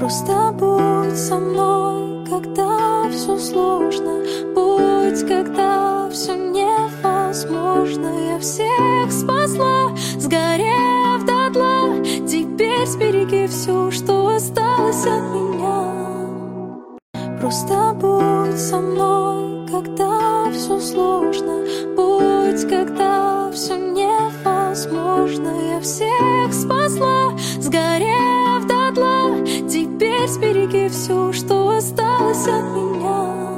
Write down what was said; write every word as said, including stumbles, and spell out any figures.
Просто будь со мной, когда все сложно. Будь, когда все невозможно. Я всех спасла, сгорев дотла. Теперь сбереги все, что осталось от меня. Просто будь со мной, когда все сложно. Будь, когда все невозможно. Я всех спасла, сгорев дотла. Теперь сбереги все, что осталось от меня.